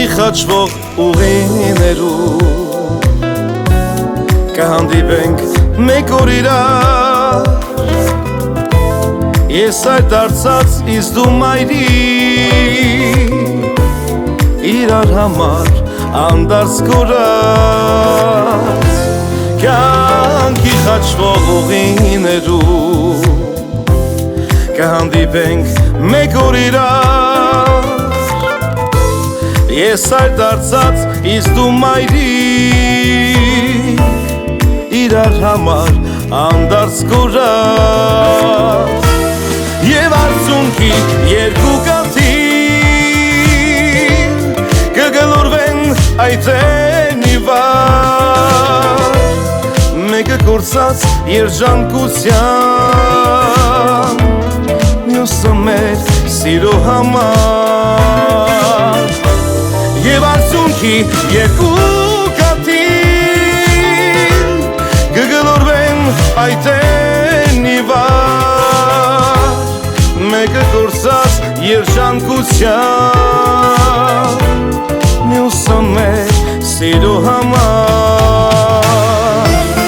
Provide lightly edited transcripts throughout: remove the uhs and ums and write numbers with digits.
խաչվող ուղիներում կհանդիպենք մեկ օր իրար Ես այդ դարձած իս դու մայրիկ իրար համար անդարձ կորած Կյանքի խաչվող ուղիներում կհանդիպենք մեկ օր իրար Ես այդ դարձած իս դու մայրիկ իրար համար անդարձ կորած Եվ արցունքի երկու կաթիլ կգլորվեն այդեն իվար Մեկը կործած երջանկության Մյուսը մեր սիրո համար Եվ արցունքի երկու կաթիլ կգլորվեն այդեն իվար Մեկը կործած երջանկության Մյուսը մեր սիրո համար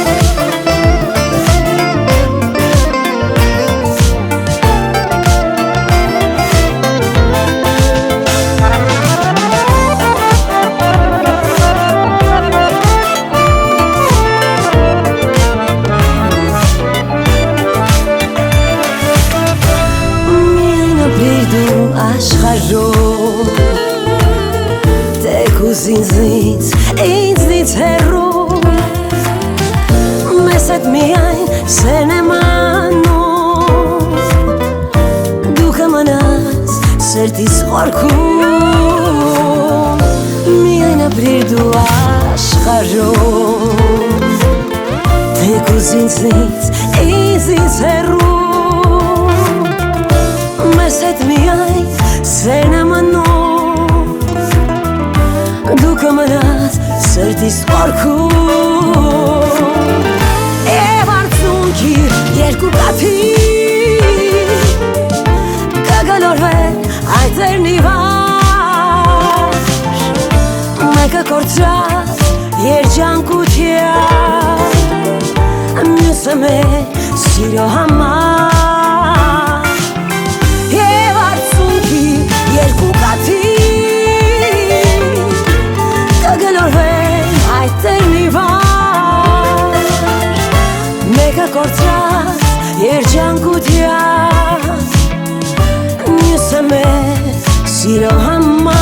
աշխարհով Թեկուզ ինձնից հեռու Մեզ հետ միայն սերն է մանում Դու կմնաս սրտիս խորքում Միայն ապրիր դու աշխարհով Թեկուզ ինձնից հեռու Մեզ հետ միայն սերն է մնում Դու կմնաս սրտիս խորքում Եվ արցունքի երկու կաթիլ կգլորվեն այդերն իվար Մեկը կործած երջանկության Մյուսը մեր սիրո համար երկու կաթիլ կգլորվեն այդտեղն իվար Մեկը կործած երջանկության Մյուսը մեր սիրո համար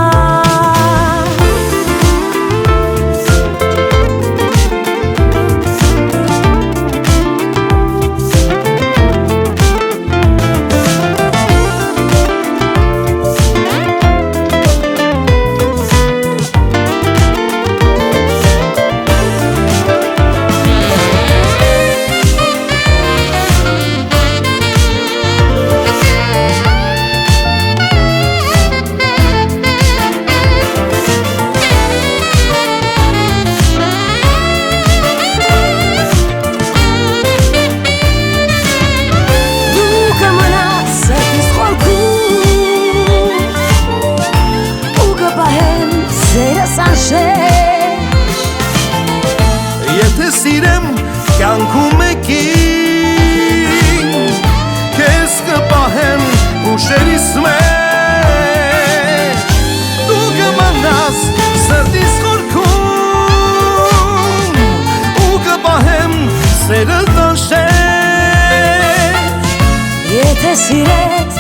Եթե սիրեմ կյանքում եկին Կեզ կպահեմ ուշերիս մեջ Դու կմնաս սրտիս խորքում Ու կպահեմ սերը տանշեջ Եթե սիրես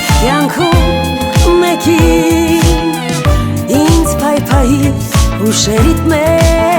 կյանքում եկին Ինձ պայպայի ուշերիդ մեջ